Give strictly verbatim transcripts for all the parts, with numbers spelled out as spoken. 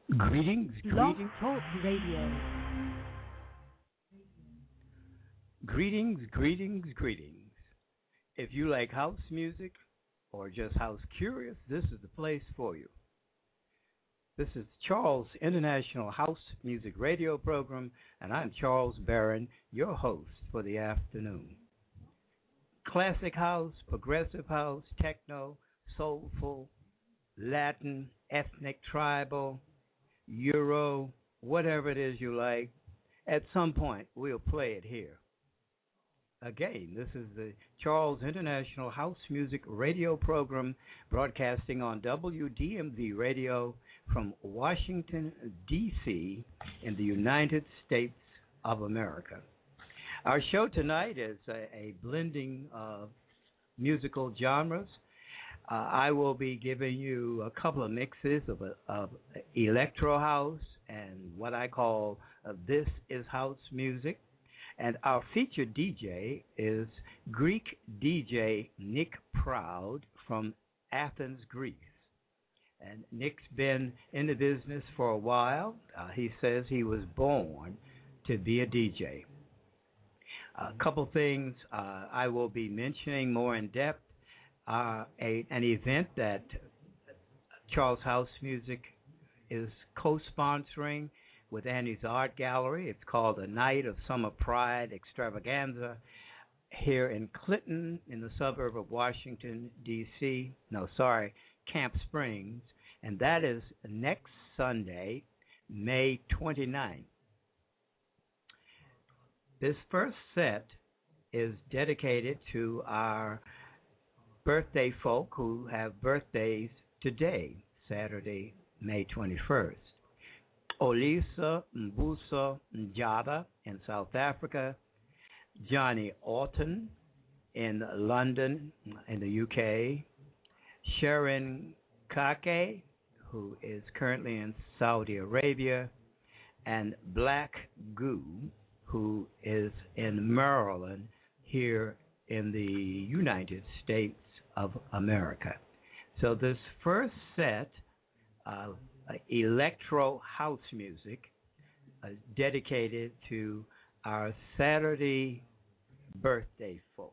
Greetings, Blog greetings, Talk Radio. greetings, greetings, greetings. If you like house music or just house curious, this is the place for you. This is Charles International House Music Radio Program, and I'm Charles Barron, your host for the afternoon. Classic house, progressive house, techno, soulful, Latin, ethnic, tribal, Euro, whatever it is you like, at some point we'll play it here. Again, this is the Charles International House Music Radio Program broadcasting on W D M V Radio from Washington, D C in the United States of America. Our show tonight is a, a blending of musical genres. Uh, I will be giving you a couple of mixes of, of electro house and what I call uh, This is House Music. And our featured D J is Greek D J Nick Proud from Athens, Greece. And Nick's been in the business for a while. Uh, he says he was born to be a D J. A couple things uh, I will be mentioning more in depth. Uh, a, an event that Charles House Music is co-sponsoring with Annie's Art Gallery. It's called the Night of Summer Pride Extravaganza here in Clinton in the suburb of Washington, D C No, sorry, Camp Springs. And that is next Sunday, May twenty-ninth. This first set is dedicated to our birthday folk who have birthdays today, Saturday, May twenty-first. Olisa Mbuso Njada in South Africa, Johnny Orton in London in the U K, Sharon Kake, who is currently in Saudi Arabia, and Black Goo, who is in Maryland here in the United States of America. So this first set of uh, electro house music uh, dedicated to our Saturday birthday folk.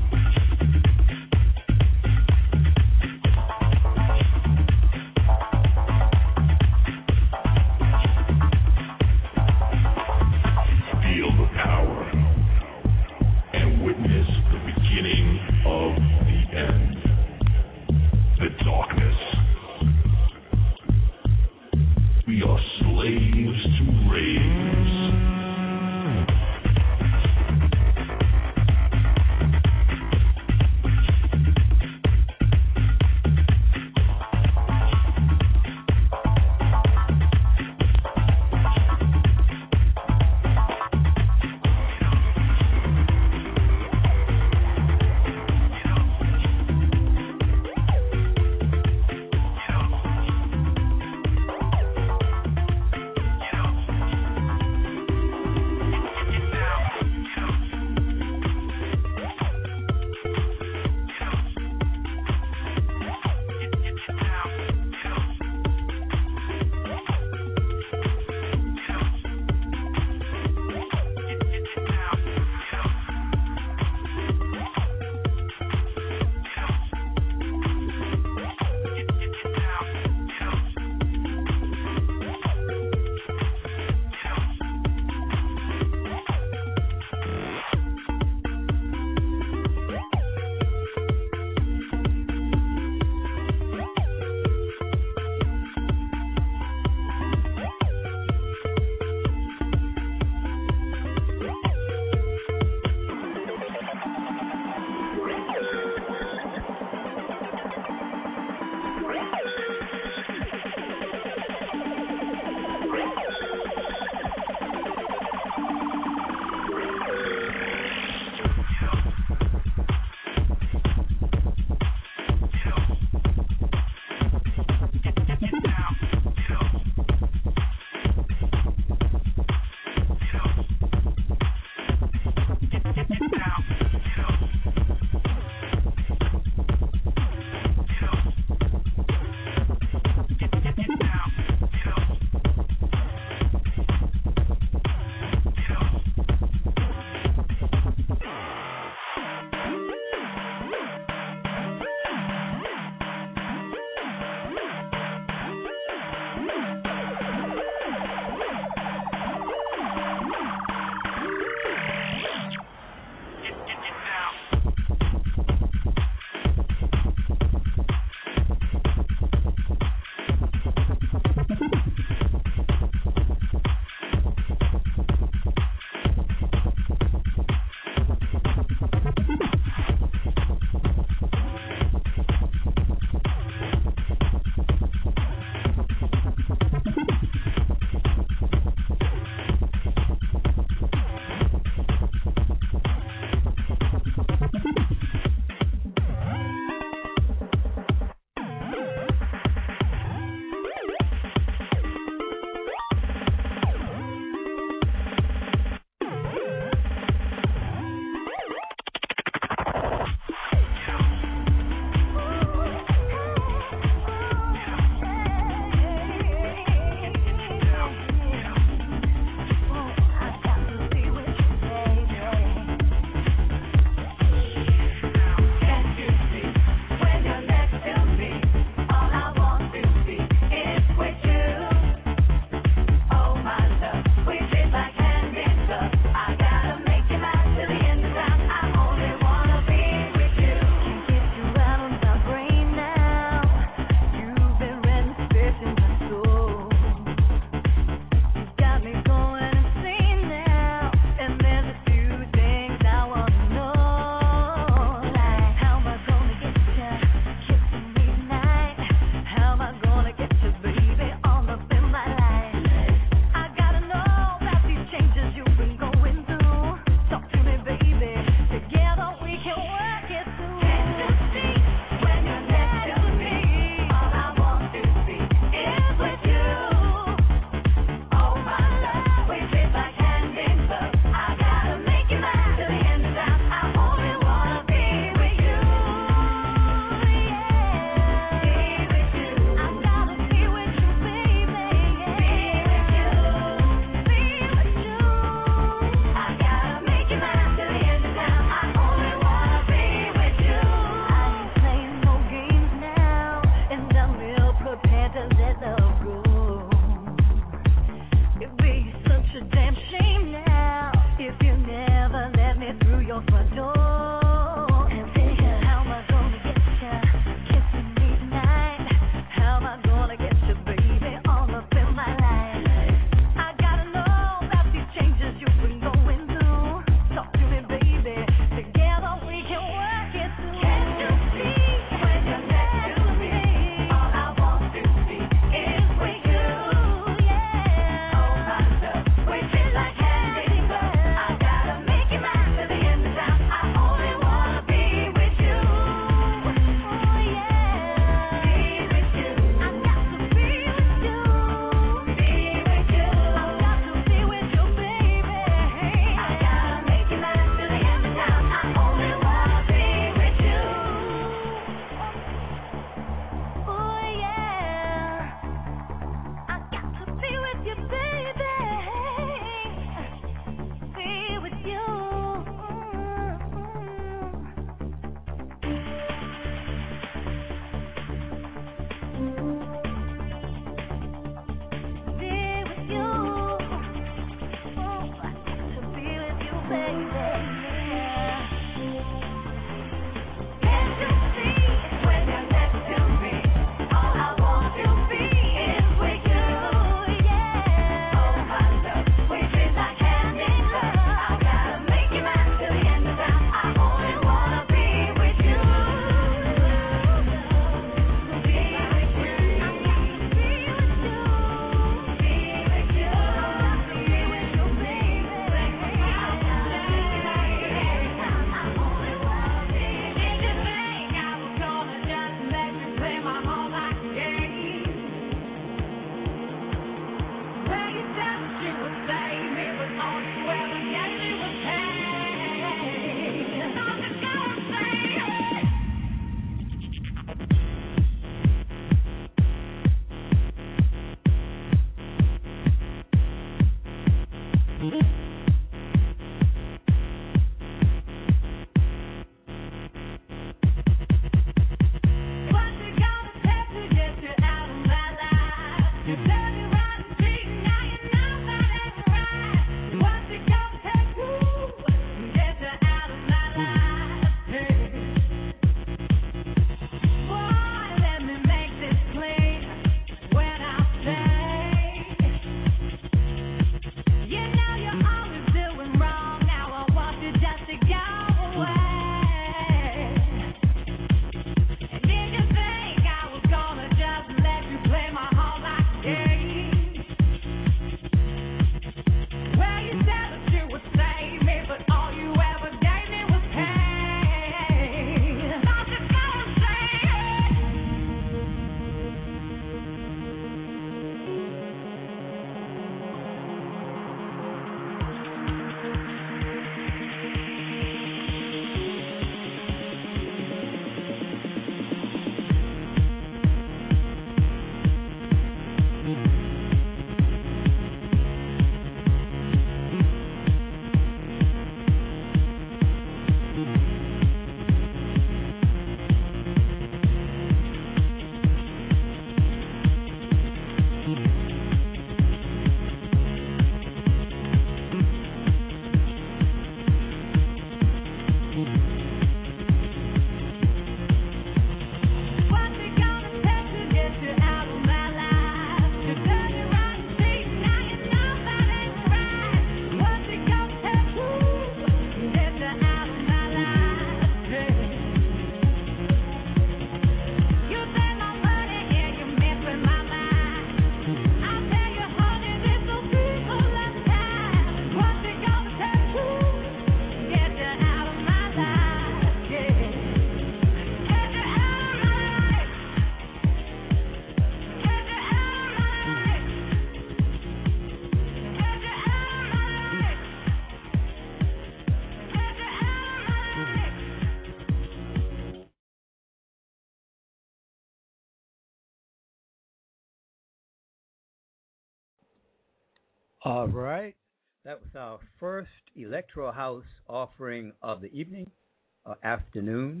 All right. That was our first Electro House offering of the evening, uh, afternoon.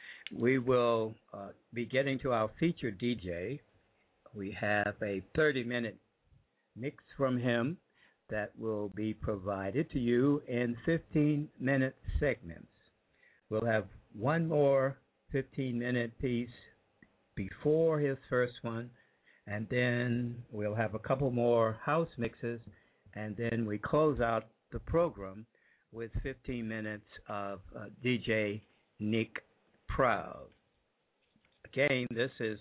We will uh, be getting to our featured D J. We have a thirty minute mix from him that will be provided to you in fifteen minute segments. We'll have one more fifteen minute piece before his first one, and then we'll have a couple more house mixes, and then we close out the program with fifteen minutes of uh, D J Nick Proud. Again, this is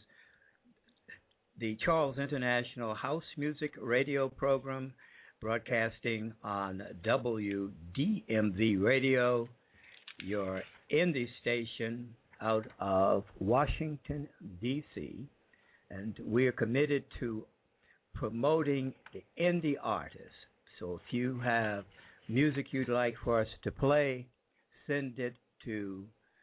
the Charles International House Music Radio Program, broadcasting on W D M V Radio, your indie station out of Washington, D C, and we are committed to promoting the indie artists. So if you have music you'd like for us to play, send it to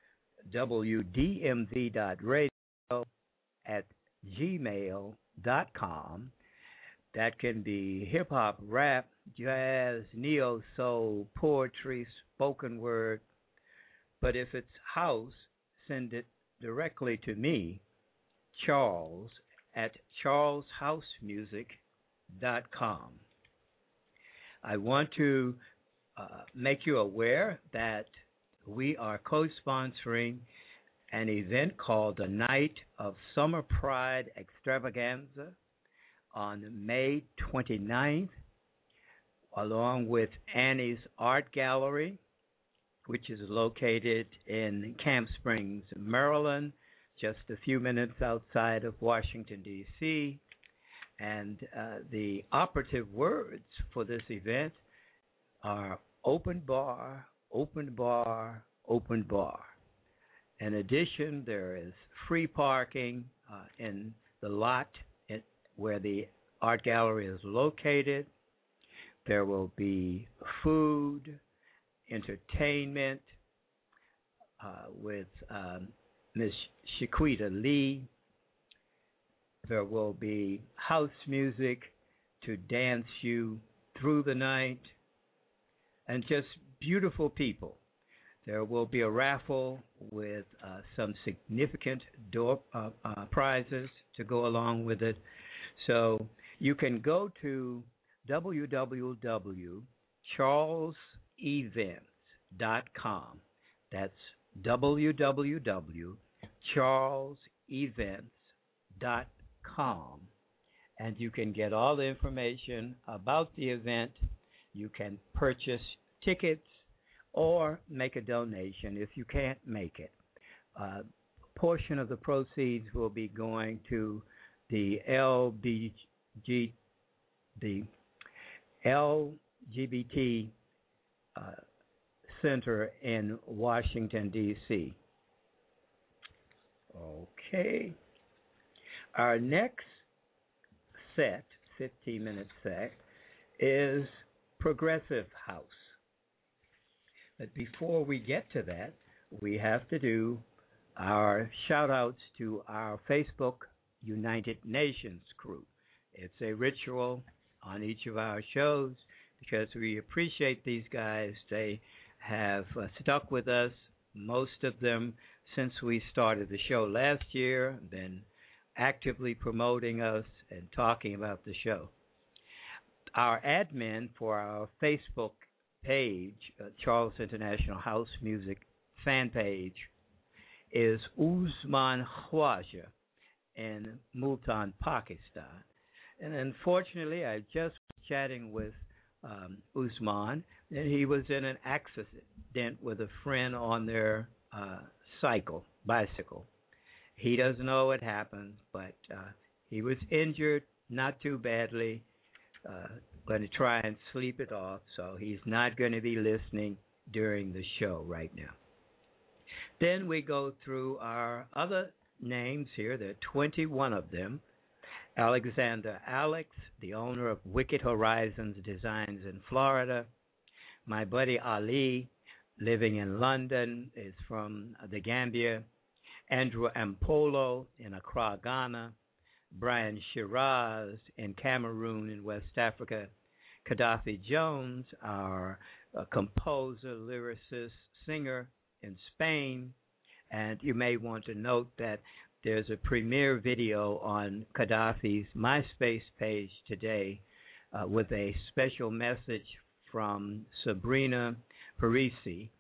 W D M V dot radio at gmail dot com. That can be hip hop, rap, jazz, neo soul, poetry, spoken word. But if it's house, send it directly to me, Charles, at charles house music dot com. I want to uh, make you aware that we are co-sponsoring an event called the Night of Summer Pride Extravaganza on May twenty-ninth, along with Annie's Art Gallery, which is located in Camp Springs, Maryland, just a few minutes outside of Washington, D C. And uh, the operative words for this event are open bar, open bar, open bar. In addition, there is free parking uh, in the lot at, where the art gallery is located. There will be food, entertainment uh, with um, Miss Shaquita Lee. There will be house music to dance you through the night, and just beautiful people. There will be a raffle with uh, some significant door, uh, uh, prizes to go along with it. So you can go to w w w dot charles events dot com. That's w w w dot charles events dot com. And you can get all the information about the event. You can purchase tickets or make a donation if you can't make it. Uh, portion of the proceeds will be going to the L B G, the L G B T uh, Center in Washington, D C. Okay. Our next set, fifteen-minute set, is Progressive House. But before we get to that, we have to do our shout-outs to our Facebook United Nations crew. It's a ritual on each of our shows because we appreciate these guys. They have uh, stuck with us, most of them, since we started the show last year, been actively promoting us and talking about the show. Our admin for our Facebook page, uh, Charles International House Music fan page, is Usman Khwaja in Multan, Pakistan. And unfortunately, I just was chatting with um, Usman, and he was in an accident with a friend on their uh, cycle, bicycle. He doesn't know what happened, but uh, he was injured, not too badly. Uh, going to try and sleep it off, so he's not going to be listening during the show right now. Then we go through our other names here. There are twenty-one of them. Alexander Alex, the owner of Wicked Horizons Designs in Florida. My buddy Ali, living in London, is from the Gambia. Andrew Ampolo in Accra, Ghana. Brian Shiraz in Cameroon in West Africa. Gaddafi Jones, our uh, composer, lyricist, singer in Spain. And you may want to note that there's a premiere video on Gaddafi's MySpace page today uh, with a special message from Sabrina Parisi,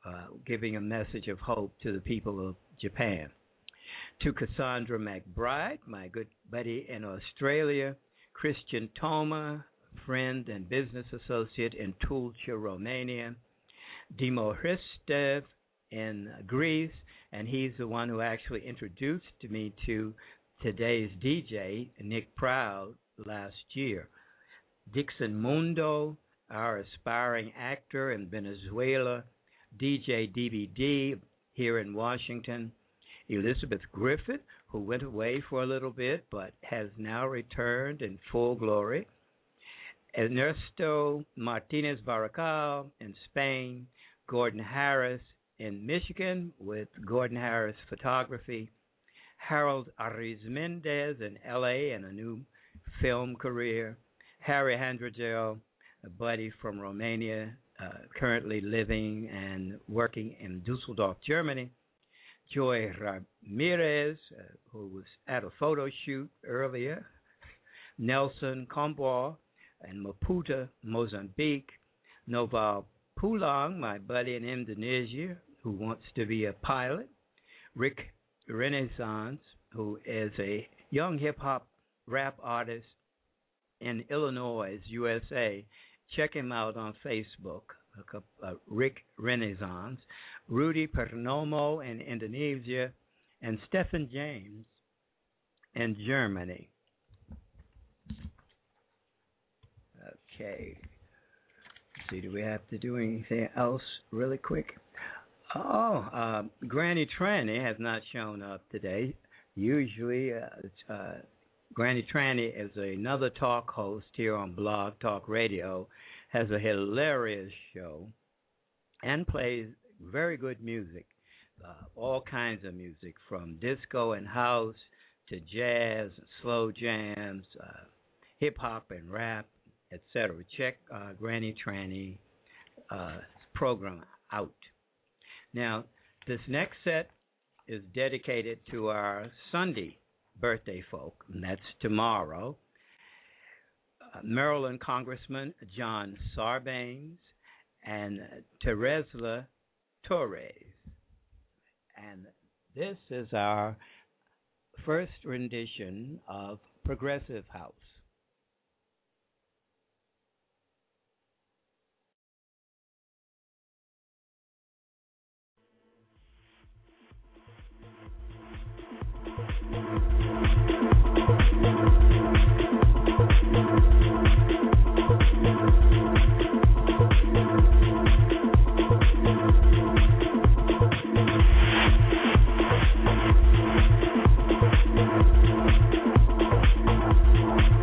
uh, giving a message of hope to the people of Japan. To Cassandra McBride, my good buddy in Australia, Christian Toma, friend and business associate in Tulcea, Romania, Dimo Hristev in Greece, and he's the one who actually introduced me to today's D J, Nick Proud, last year. Dixon Mundo, our aspiring actor in Venezuela, D J D V D here in Washington, Elizabeth Griffith, who went away for a little bit but has now returned in full glory, Ernesto Martinez Barracal in Spain, Gordon Harris in Michigan with Gordon Harris Photography, Harold Arizmendez in L A and a new film career, Harry Handrigel, a buddy from Romania, uh, currently living and working in Dusseldorf, Germany, Joy Ramirez, uh, who was at a photo shoot earlier, Nelson Comboir in Maputo, Mozambique, Noval Pulang, my buddy in Indonesia, who wants to be a pilot, Rick Renaissance, who is a young hip-hop rap artist in Illinois, U S A. Check him out on Facebook, uh, Rick Renaissance, Rudy Pernomo in Indonesia, and Stephen James in Germany. Okay. Let's see, do we have to do anything else really quick? Oh, uh, Granny Tranny has not shown up today. Usually, uh, uh, Granny Tranny is another talk host here on Blog Talk Radio, has a hilarious show, and plays very good music, uh, all kinds of music, from disco and house to jazz, slow jams, uh, hip-hop and rap, et cetera. Check uh, Granny Tranny uh, program out. Now, this next set is dedicated to our Sunday birthday folk, and that's tomorrow. Uh, Maryland Congressman John Sarbanes and Teresa Torres. And this is our first rendition of Progressive House. We'll be right back.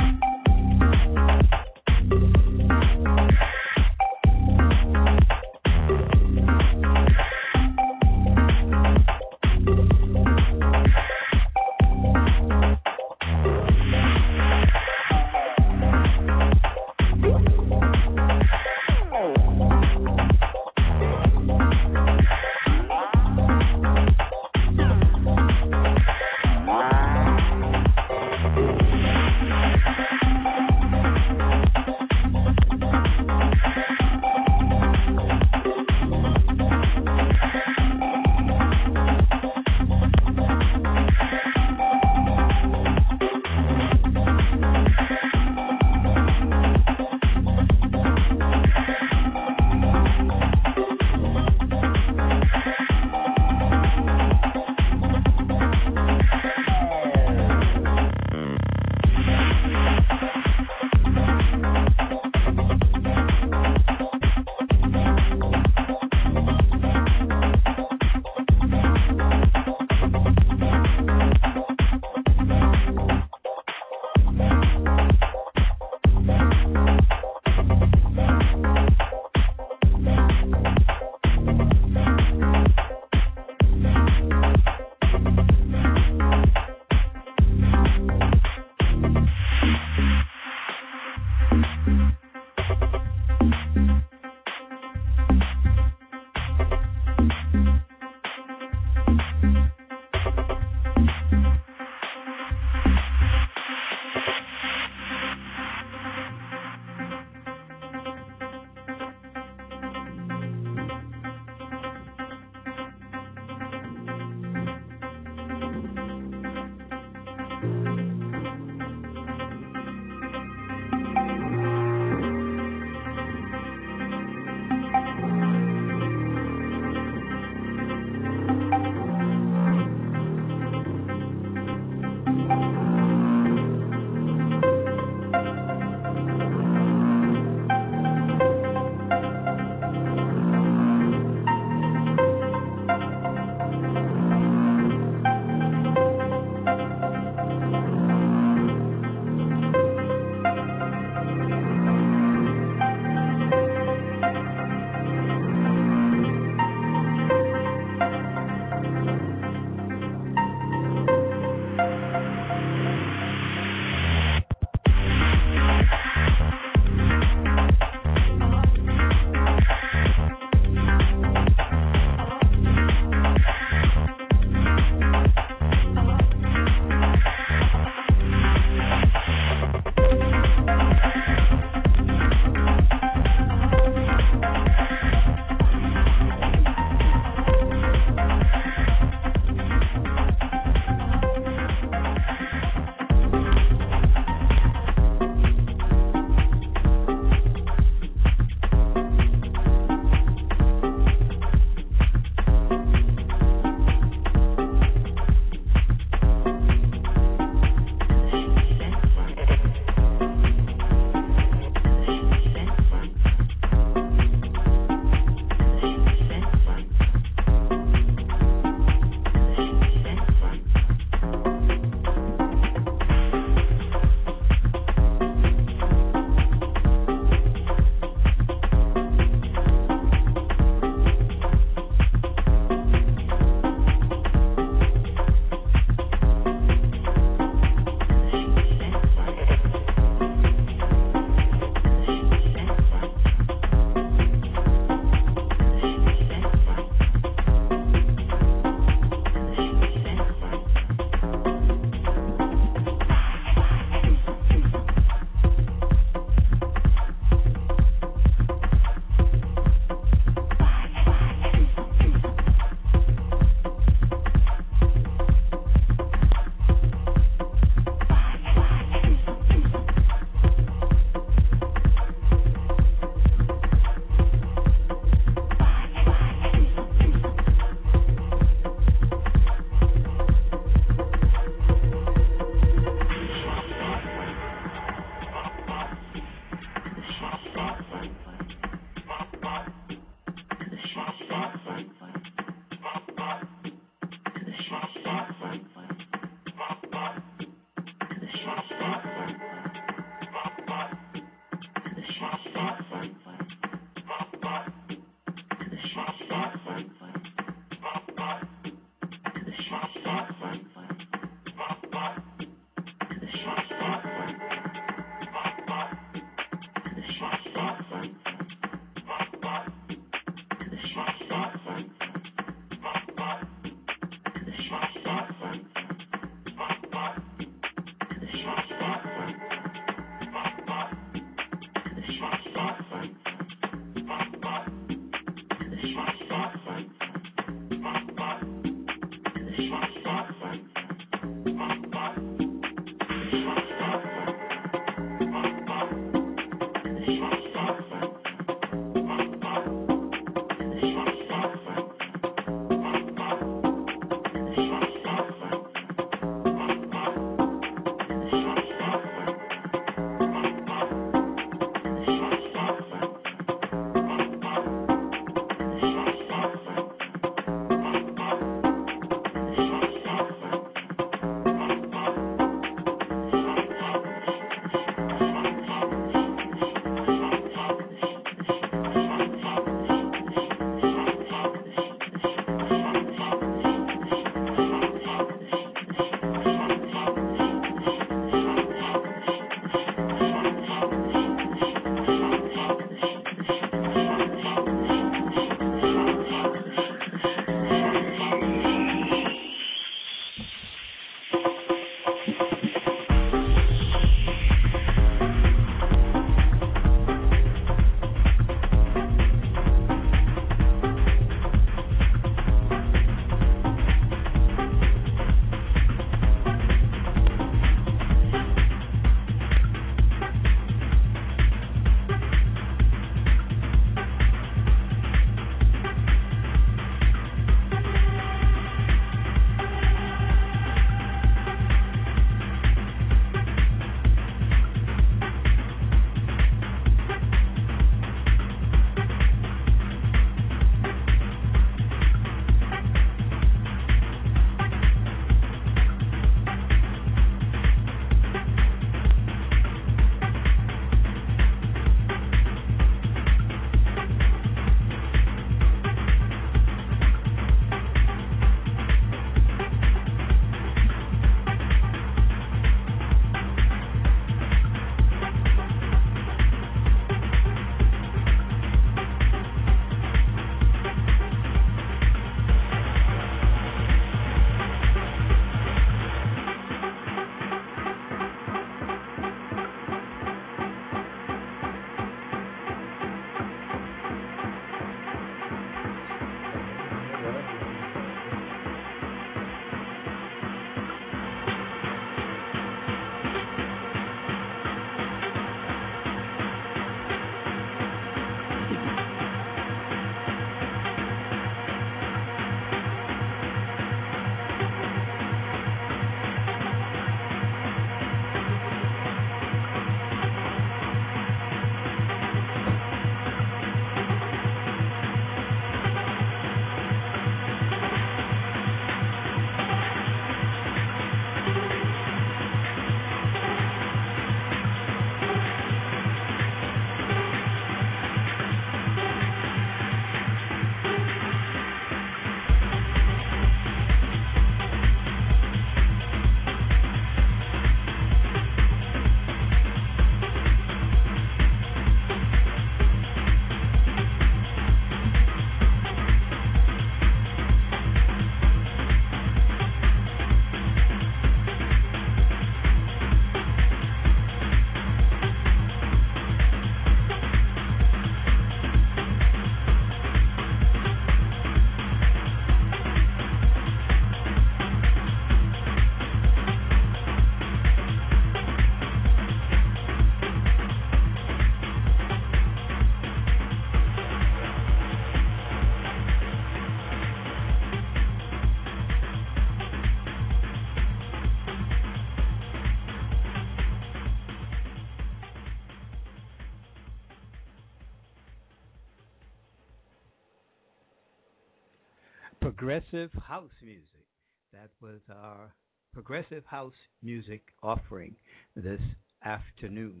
Progressive house music. That was our progressive house music offering this afternoon.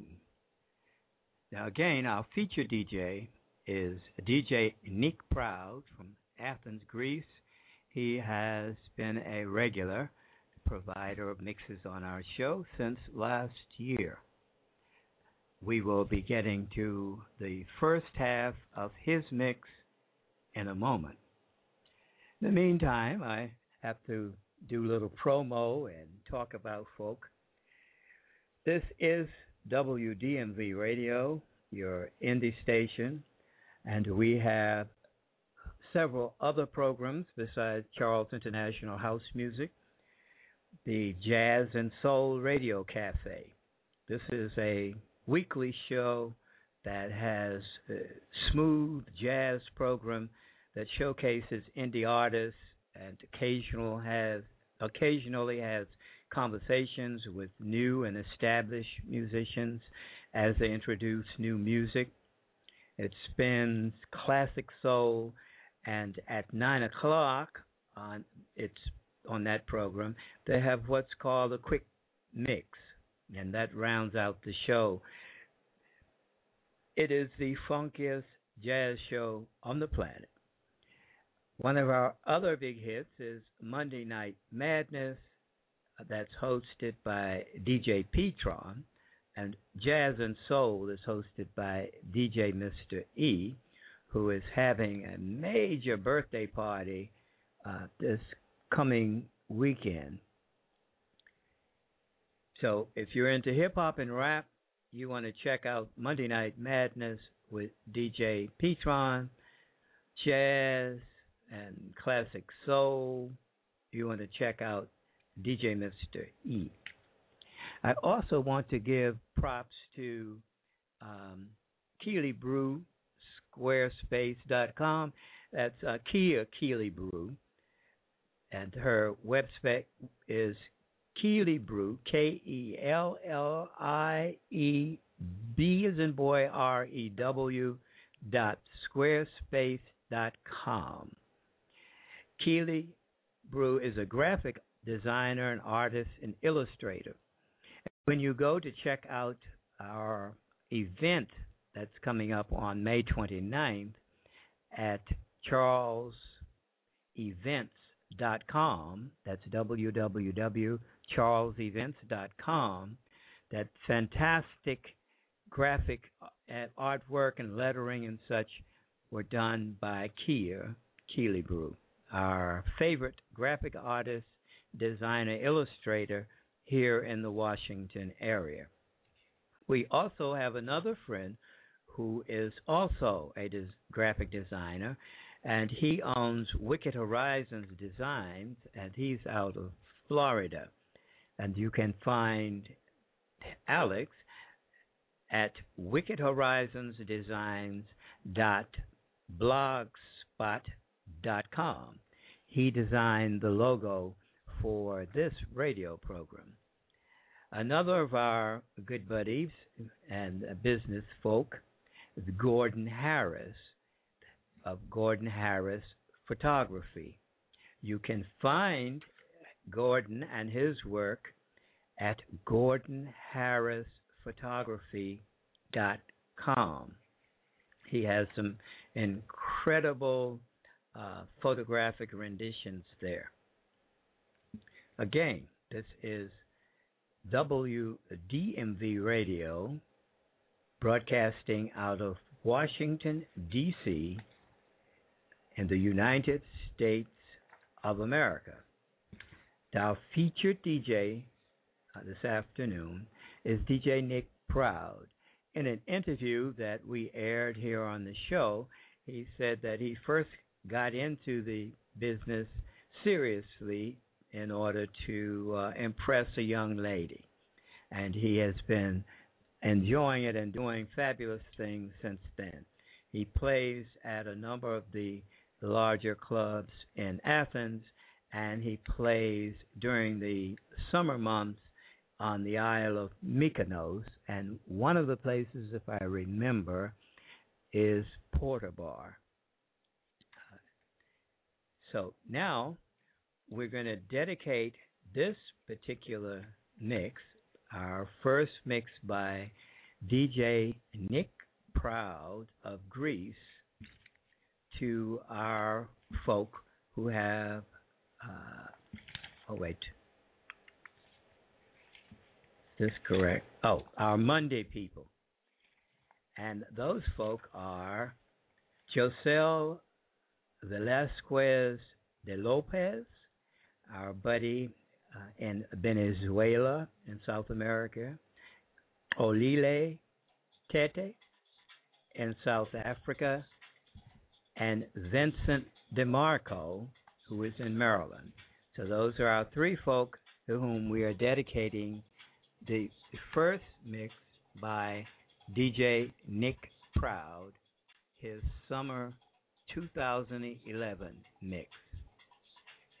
Now, again, our feature D J is D J Nick Proud from Athens, Greece. He has been a regular provider of mixes on our show since last year. We will be getting to the first half of his mix in a moment. In the meantime, I have to do a little promo and talk about folk. This is W D M V Radio, your indie station, and we have several other programs besides Charles International House Music, the Jazz and Soul Radio Cafe. This is a weekly show that has a smooth jazz program that showcases indie artists and occasional has occasionally has conversations with new and established musicians as they introduce new music. It spins classic soul, and at nine o'clock on it's on that program they have what's called a quick mix, and that rounds out the show. It is the funkiest jazz show on the planet. One of our other big hits is Monday Night Madness, uh, that's hosted by D J Petron, and Jazz and Soul is hosted by D J Mister E, who is having a major birthday party uh, this coming weekend. So if you're into hip hop and rap, you want to check out Monday Night Madness with D J Petron, jazz and classic soul. You want to check out D J Mister E. I also want to give props to um, Keely Brew, squarespace dot com. That's uh, Kia Keely Brew, and her website is Keely Brew, K E L L I E B as in boy R E W dot squarespace dot com. Keely Brew is a graphic designer, an artist, and illustrator. When you go to check out our event that's coming up on May twenty-ninth at charles events dot com, that's w w w dot charles events dot com, that fantastic graphic uh, artwork and lettering and such were done by Kia Keely Brew, our favorite graphic artist, designer, illustrator here in the Washington area. We also have another friend who is also a des- graphic designer, and he owns Wicked Horizons Designs, and he's out of Florida. And you can find Alex at wicked horizons designs dot blogspot dot com. He designed the logo for this radio program. Another of our good buddies and business folk is Gordon Harris of Gordon Harris Photography. You can find Gordon and his work at gordon harris photography dot com. He has some incredible uh, photographic renditions there. Again, this is W D M V Radio, broadcasting out of Washington, D C, in the United States of America. Our featured D J uh, this afternoon is D J Nick Proud. In an interview that we aired here on the show, he said that he first got into the business seriously in order to uh, impress a young lady. And he has been enjoying it and doing fabulous things since then. He plays at a number of the larger clubs in Athens, and he plays during the summer months on the Isle of Mykonos. And one of the places, if I remember, is Porter Bar. So now we're going to dedicate this particular mix, our first mix by D J Nick Proud of Greece, to our folk who have, uh, oh wait, is this correct? Oh, our Monday people. And those folk are Josel Velasquez de Lopez, our buddy uh, in Venezuela in South America, Olile Tete in South Africa, and Vincent DeMarco, who is in Maryland. So those are our three folk to whom we are dedicating the first mix by D J Nick Proud, his summer two thousand eleven mix.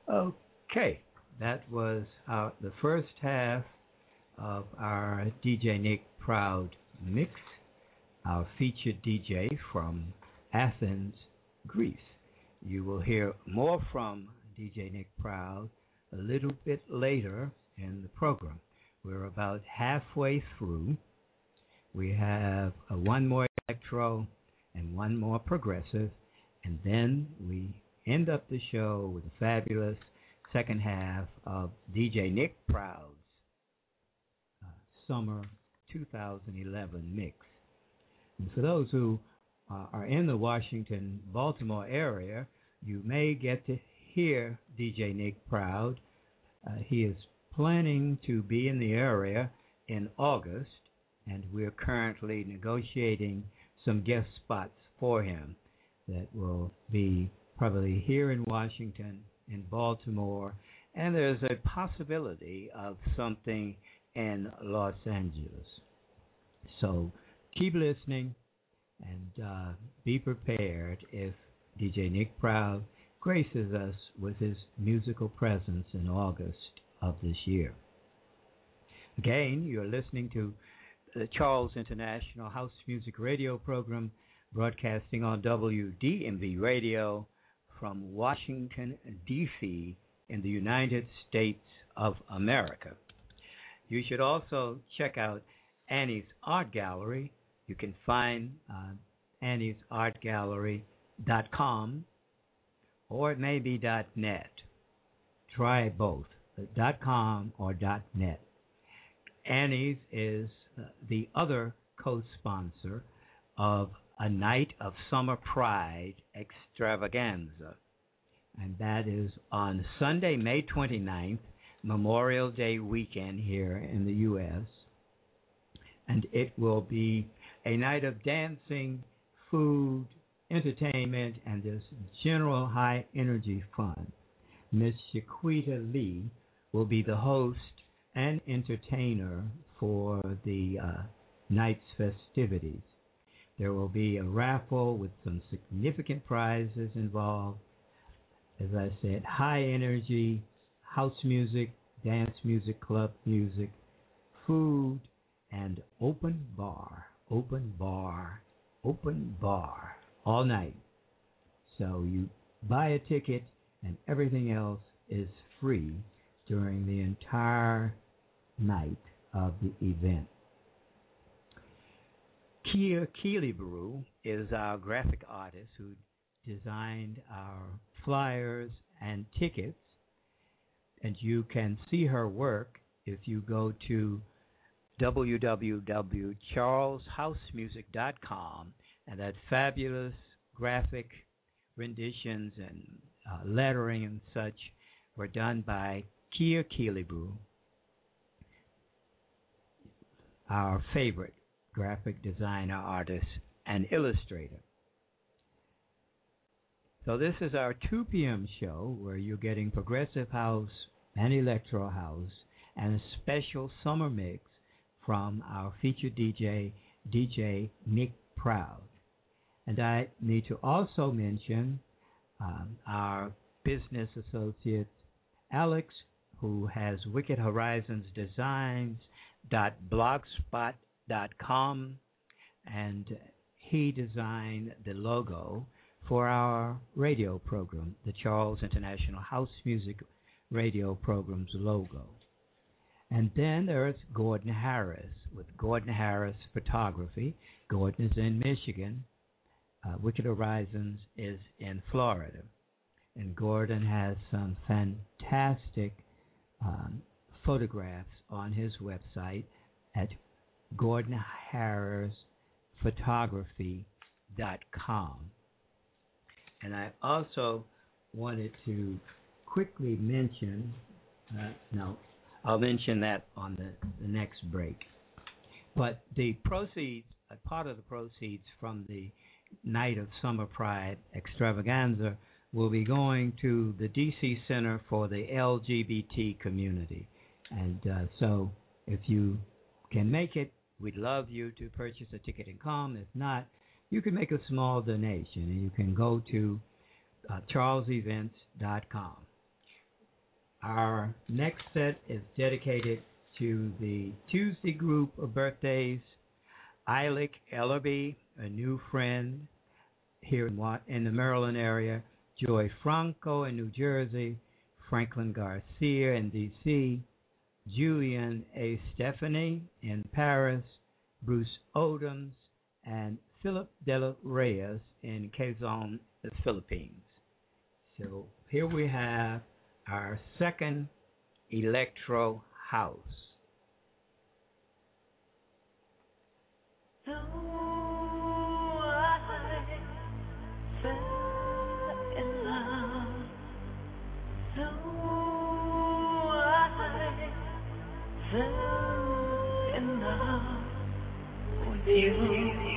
Okay, that was our, the first half of our D J Nick Proud mix, our featured D J from Athens, Greece. You will hear more from D J Nick Proud a little bit later in the program. We're about halfway through. We have uh, one more electro and one more progressive, and then we end up the show with a fabulous second half of D J Nick Proud's uh, Summer two thousand eleven mix. And for those who uh, are in the Washington, Baltimore area, you may get to hear D J Nick Proud. Uh, he is planning to be in the area in August, and we're currently negotiating some guest spots for him that will be probably here in Washington, in Baltimore, and there's a possibility of something in Los Angeles. So keep listening and uh, be prepared if D J Nick Proud graces us with his musical presence in August of this year. Again, you're listening to the Charles International House Music Radio Program, broadcasting on W D M V Radio from Washington, D C in the United States of America. You should also check out Annie's Art Gallery. You can find uh, Annie's Art Gallery dot com, or it may be .net. Try both, .com or .net. Annie's is uh, the other co-sponsor of A Night of Summer Pride Extravaganza, and that is on Sunday, May twenty-ninth, Memorial Day weekend here in the U S, and it will be a night of dancing, food, entertainment, and just general high-energy fun. Miss Shaquita Lee will be the host and entertainer for the uh, night's festivities. There will be a raffle with some significant prizes involved. As I said, high energy, house music, dance music, club music, food, and open bar, open bar, open bar all night. So you buy a ticket and everything else is free during the entire night of the event. Kia Keelybrew is our graphic artist who designed our flyers and tickets, and you can see her work if you go to w w w dot charles house music dot com, and that fabulous graphic renditions and uh, lettering and such were done by Kia Keelybrew, our favorite graphic designer, artist, and illustrator. So this is our two p.m. show where you're getting progressive house and electro house and a special summer mix from our featured D J, D J Nick Proud. And I need to also mention um, our business associate, Alex, who has Wicked Horizons Designs dot blogspot dot com, and he designed the logo for our radio program, the Charles International House Music Radio Program's logo. And then there's Gordon Harris with Gordon Harris Photography. Gordon is in Michigan. Uh, Wicked Horizons is in Florida. And Gordon has some fantastic um, photographs on his website at gordon harris photography dot com. And I also wanted to quickly mention, uh, no, I'll mention that on the, the next break. But the proceeds, a part of the proceeds from the Night of Summer Pride Extravaganza will be going to the D C Center for the L G B T community. And uh, so if you can make it, we'd love you to purchase a ticket and come. If not, you can make a small donation, and you can go to uh, charles events dot com. Our next set is dedicated to the Tuesday group of birthdays. Eilick Ellerby, a new friend here in, in the Maryland area. Joy Franco in New Jersey. Franklin Garcia in D C. Julian A. Stephanie in Paris. Bruce Odoms and Philip De La Reyes in Quezon, the Philippines. So here we have our second Electro House. So I fell in love. So I fell in love with you.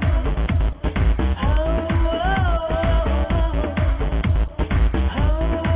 Oh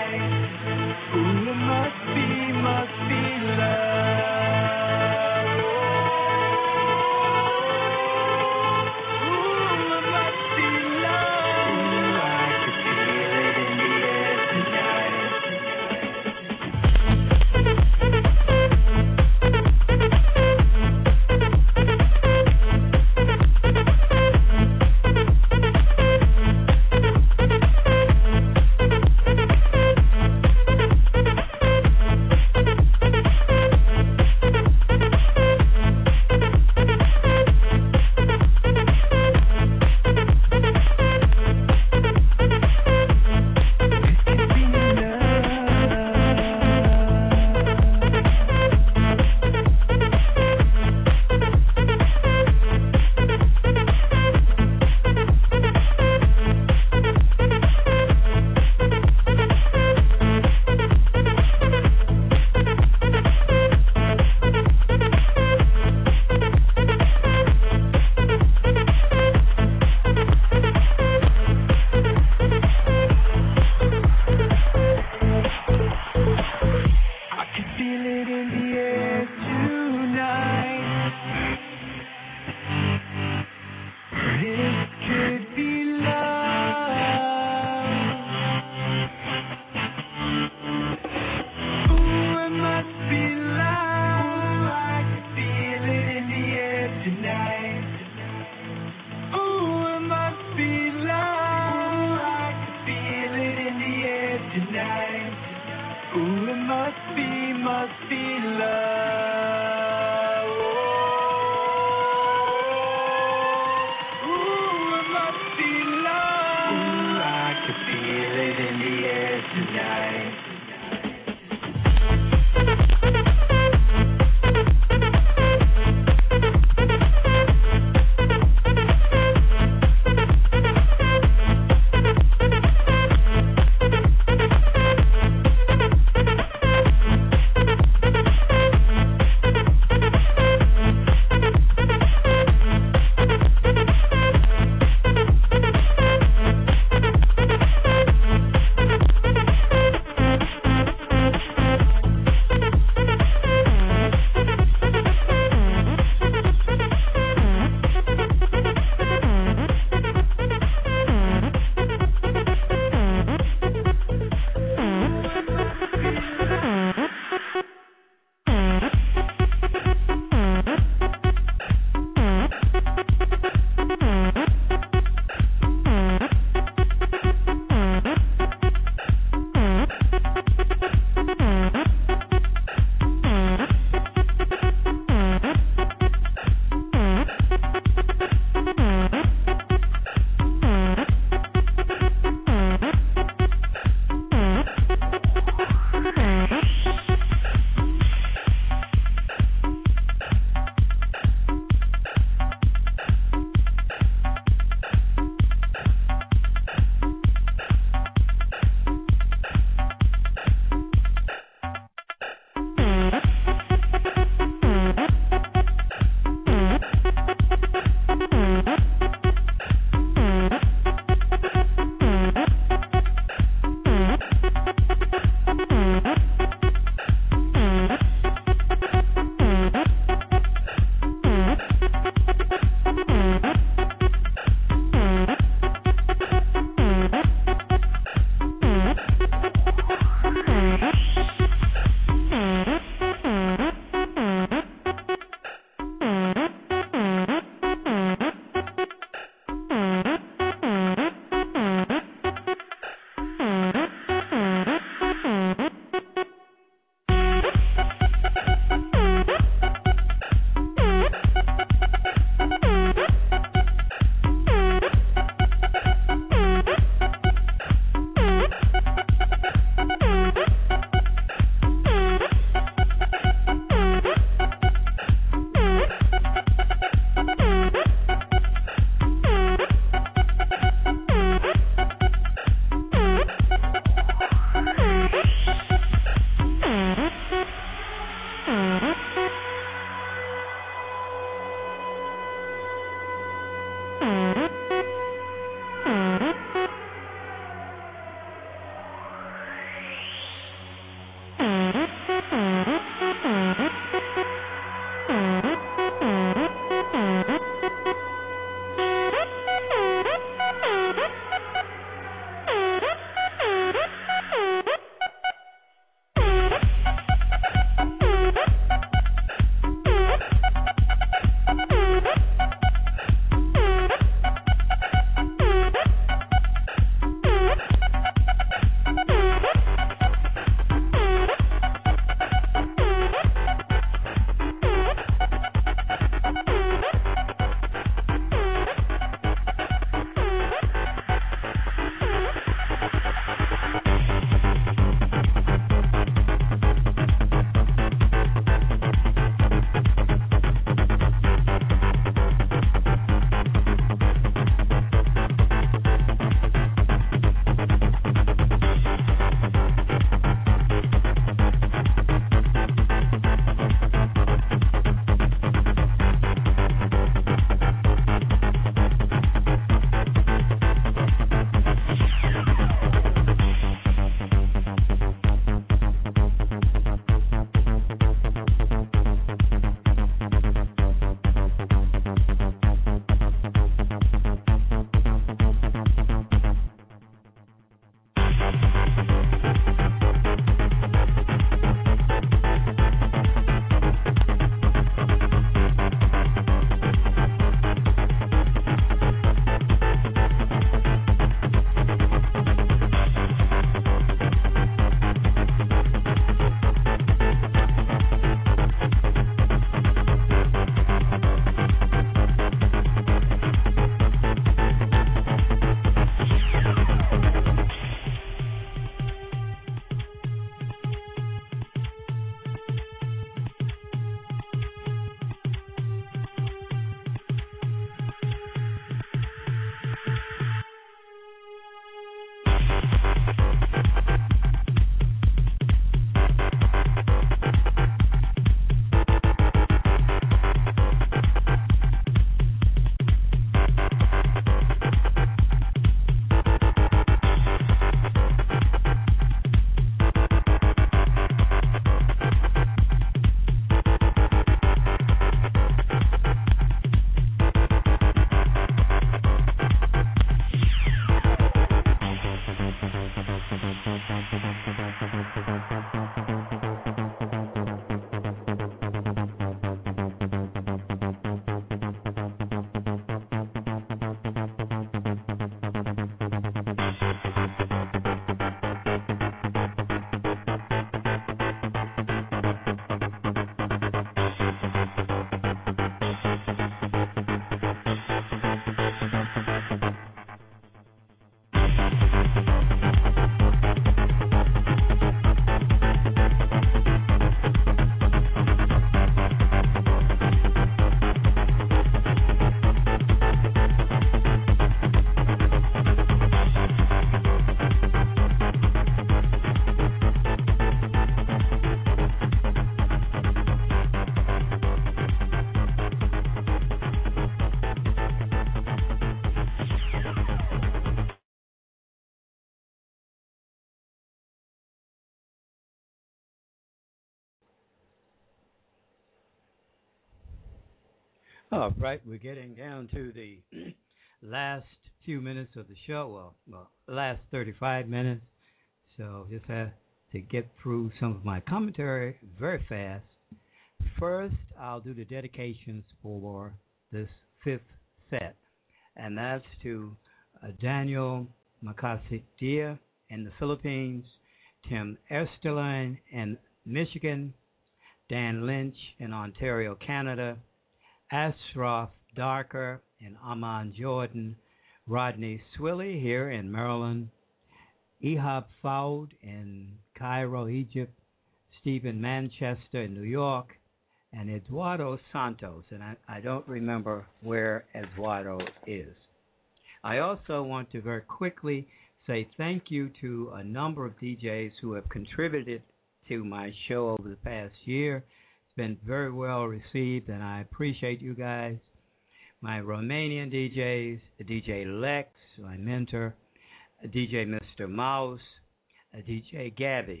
All right, we're getting down to the last few minutes of the show. Well, well, last thirty-five minutes. So just have to get through some of my commentary very fast. First, I'll do the dedications for this fifth set, and that's to uh, Daniel Macasidia in the Philippines, Tim Esterline in Michigan, Dan Lynch in Ontario, Canada, Ashraf Darker in Amman, Jordan, Rodney Swilly here in Maryland, Ehab Fowd in Cairo, Egypt, Stephen Manchester in New York, and Eduardo Santos, and I, I don't remember where Eduardo is. I also want to very quickly say thank you to a number of D Js who have contributed to my show over the past year. It's been very well received, and I appreciate you guys. My Romanian D Js, D J Lex, my mentor, D J Mister Mouse, D J Gabby.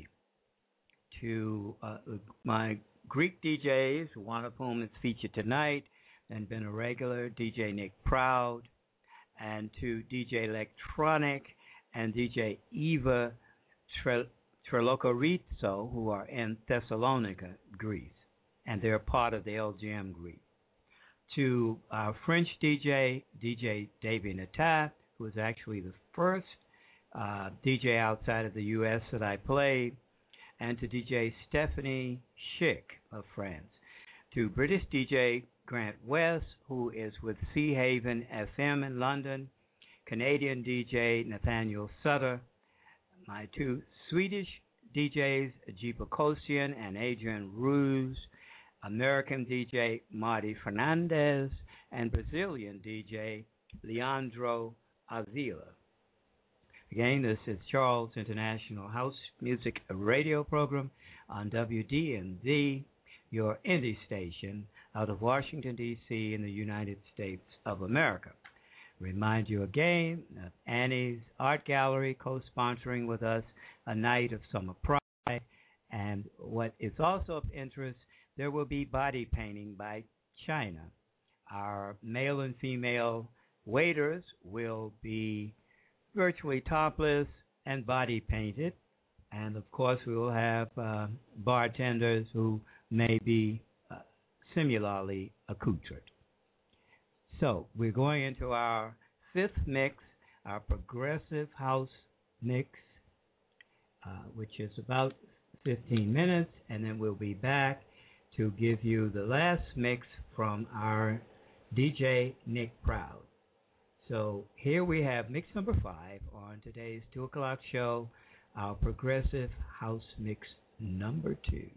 To uh, my Greek D Js, one of whom is featured tonight and been a regular, D J Nick Proud, and to D J Electronic and D J Eva Tre- Trelocorizzo, who are in Thessalonica, Greece, and they're part of the L G M group. To our French D J, D J David Natat, who is actually the first uh, D J outside of the U S that I played, and to D J Stephanie Schick of France. To British D J Grant West, who is with Sea Haven F M in London, Canadian D J Nathaniel Sutter, my two Swedish D Js, Jeepa Kosian and Adrian Ruse, American D J Marty Fernandez, and Brazilian D J Leandro Avila. Again, this is Charles International House Music Radio Program on W D M V, your indie station out of Washington, D C in the United States of America. Remind you again of Annie's Art Gallery co-sponsoring with us a night of summer pride, and what is also of interest, there will be body painting by China. Our male and female waiters will be virtually topless and body painted, and of course we will have uh, bartenders who may be uh, similarly accoutred. So we're going into our fifth mix, our progressive house mix, uh, which is about fifteen minutes, and then we'll be back to give you the last mix from our D J Nick Proud. So here we have mix number five on today's two o'clock show, our progressive house mix number two.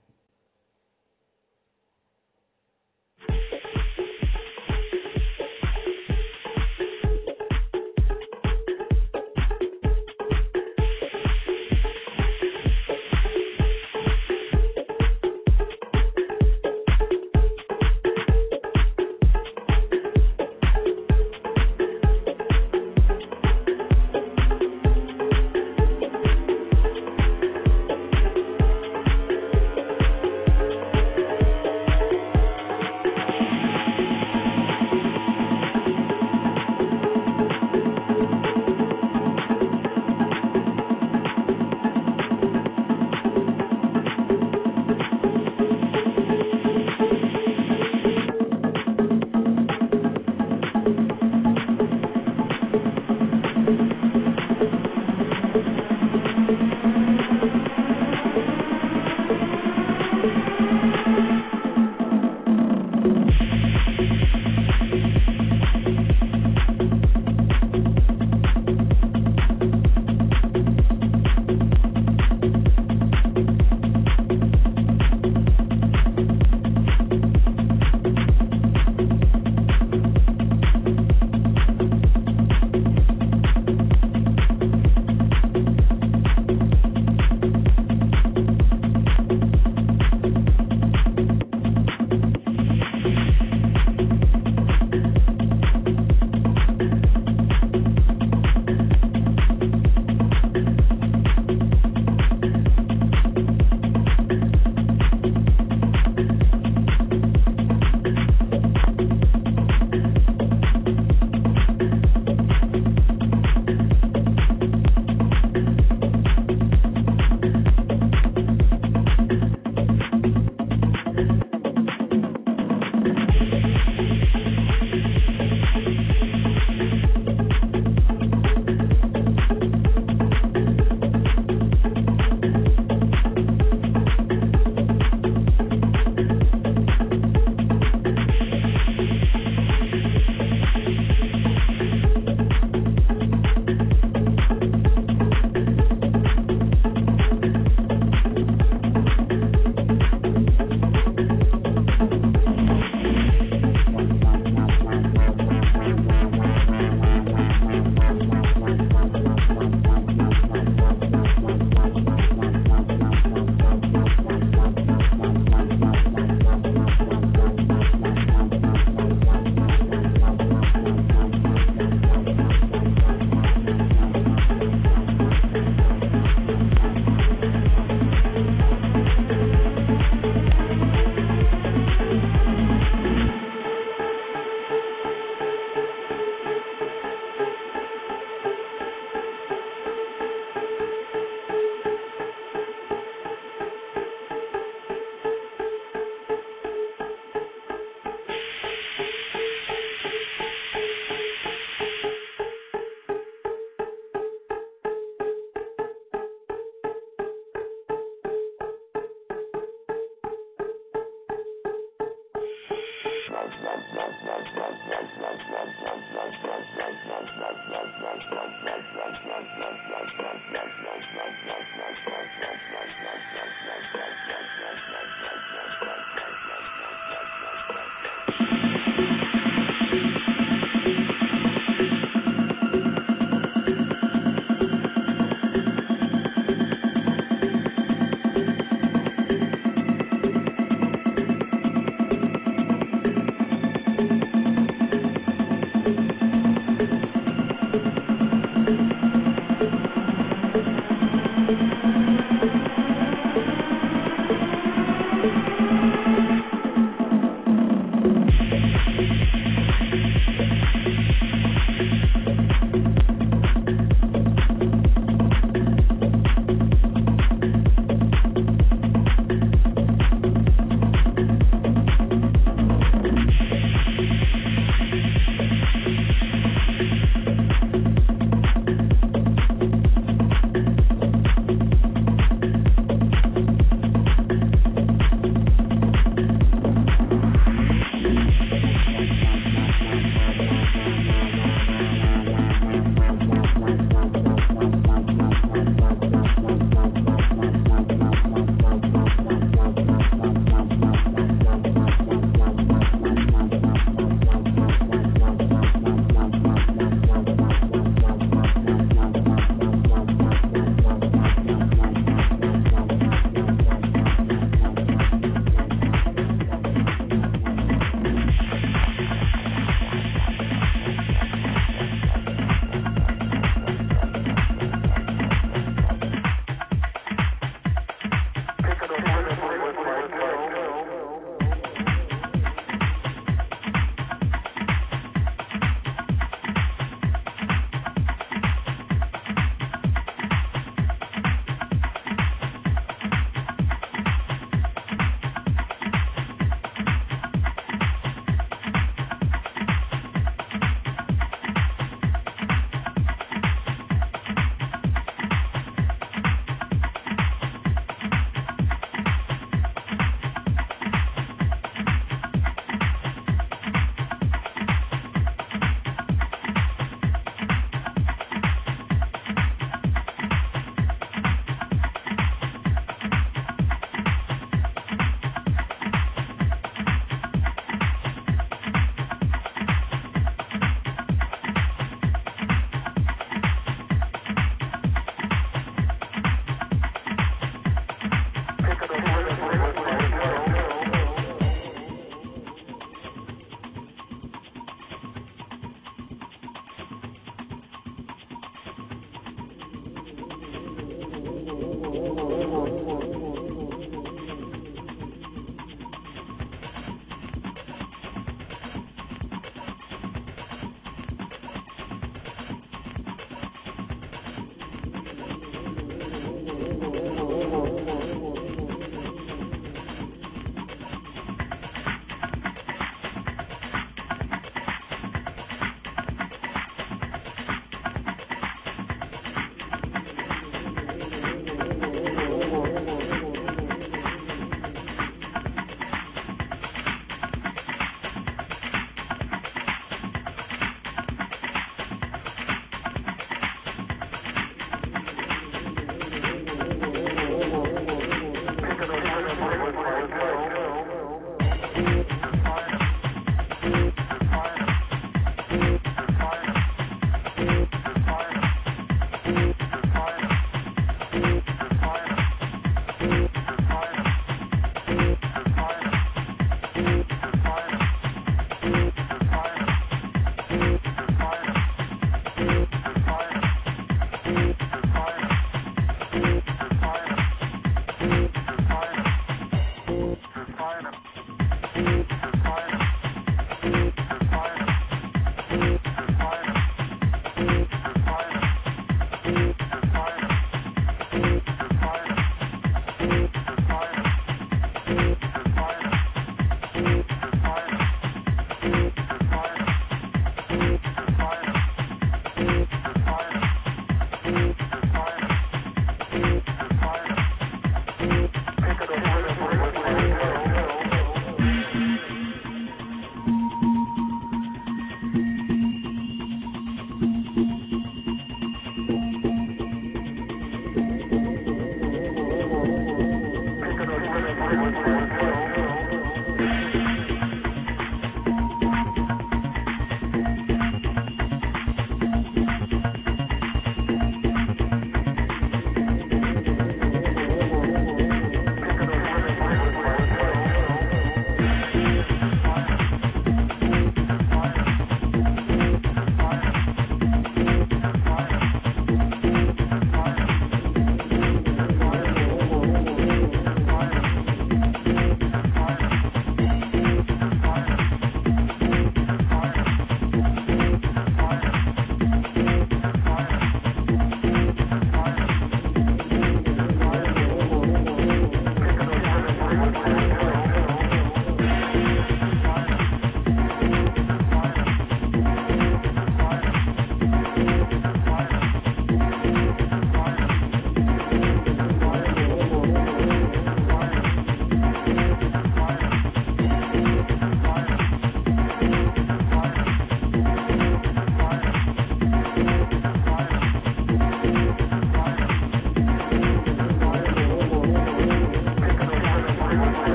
Thank you.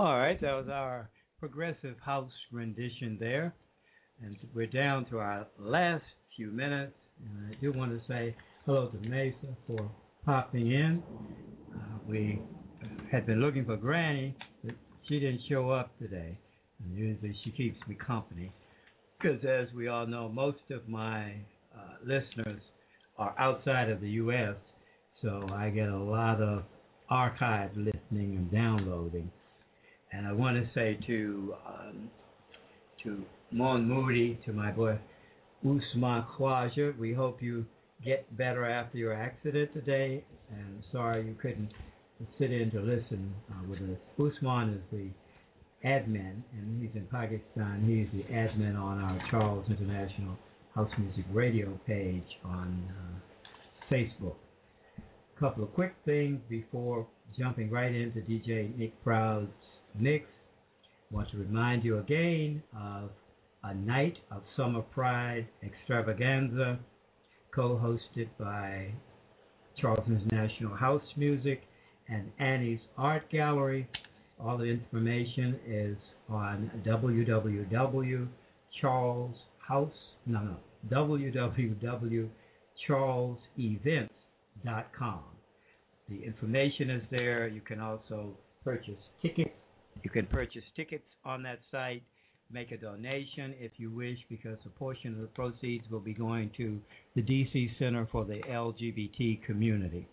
All right, that was our progressive house rendition there. And we're down to our last few minutes. And I do want to say hello to Mesa for popping in. Uh, we had been looking for Granny, but she didn't show up today. And usually she keeps me company. Because as we all know, most of my uh, listeners are outside of the U S, so I get a lot of archive listening and downloading. And I want to say to um, to Mon Moody, to my boy Usman Khwaja, we hope you get better after your accident today. And sorry you couldn't sit in to listen uh, with us. Usman is the admin, and he's in Pakistan. He's the admin on our Charles International House Music Radio page on uh, Facebook. A couple of quick things before jumping right into D J Nick Proud's mix. I want to remind you again of a night of Summer Pride extravaganza co-hosted by Charles International House Music and Annie's Art Gallery. All the information is on w w w dot charles house no no w w w dot charles events dot com. The information is there. You can also purchase tickets. You can purchase tickets on that site. Make a donation if you wish, because a portion of the proceeds will be going to the D C Center for the L G B T community.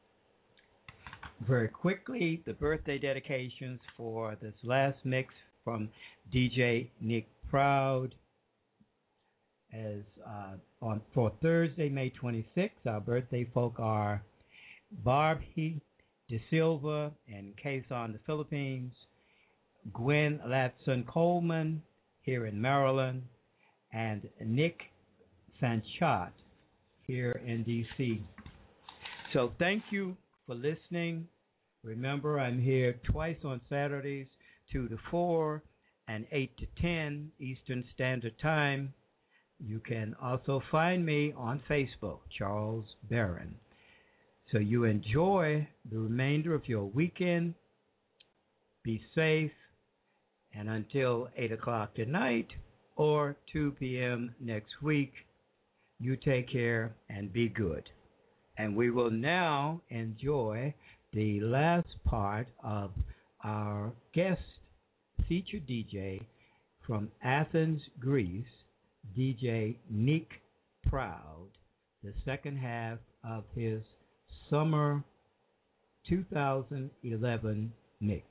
Very quickly, the birthday dedications for this last mix from D J Nick Proud. As uh, on for Thursday, May twenty-sixth, our birthday folk are Barbie De Silva in Quezon, the Philippines, Gwen Latson Coleman here in Maryland, and Nick Sanchat here in D C. So thank you for listening. Remember, I'm here twice on Saturdays, two to four and eight to ten Eastern Standard Time. You can also find me on Facebook, Charles Barron. So you enjoy the remainder of your weekend. Be safe. And until eight o'clock tonight or two p.m. next week, you take care and be good. And we will now enjoy the last part of our guest featured D J from Athens, Greece, D J Nick Proud, the second half of his summer two thousand eleven mix.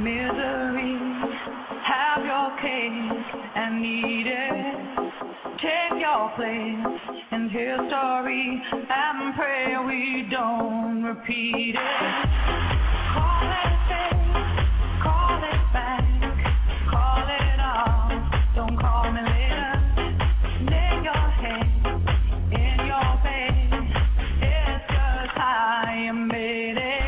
misery. Have your cake and eat it. Take your place in history and pray we don't repeat it. Call it fate, call it back, call it off. Don't call me later. Lay your head in your bed. It's just how you made it.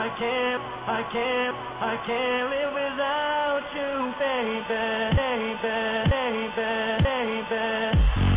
I can't, I can't, I can't live without you, baby, baby, baby, baby.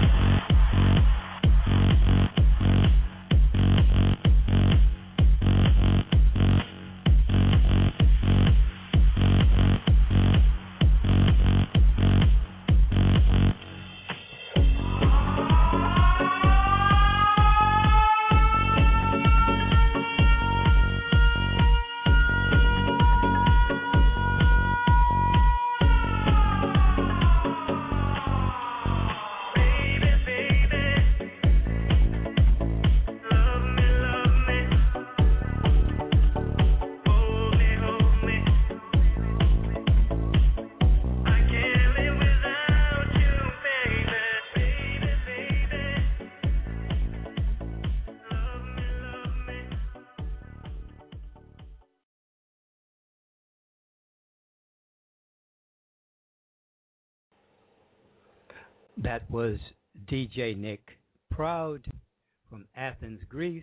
That was D J Nick Proud from Athens, Greece.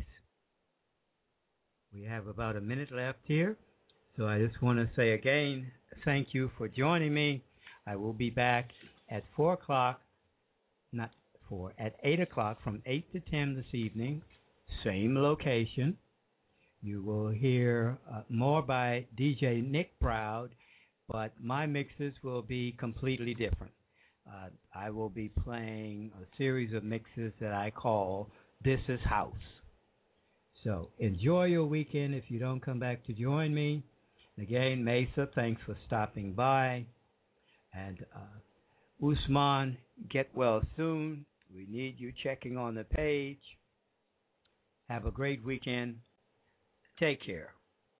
We have about a minute left here, so I just want to say again, thank you for joining me. I will be back at four o'clock, not four, at eight o'clock from eight to ten this evening, same location. You will hear uh, more by D J Nick Proud, but my mixes will be completely different. Uh, I will be playing a series of mixes that I call This Is House. So enjoy your weekend if you don't come back to join me. Again, Mesa, thanks for stopping by. And uh, Usman, get well soon. We need you checking on the page. Have a great weekend. Take care.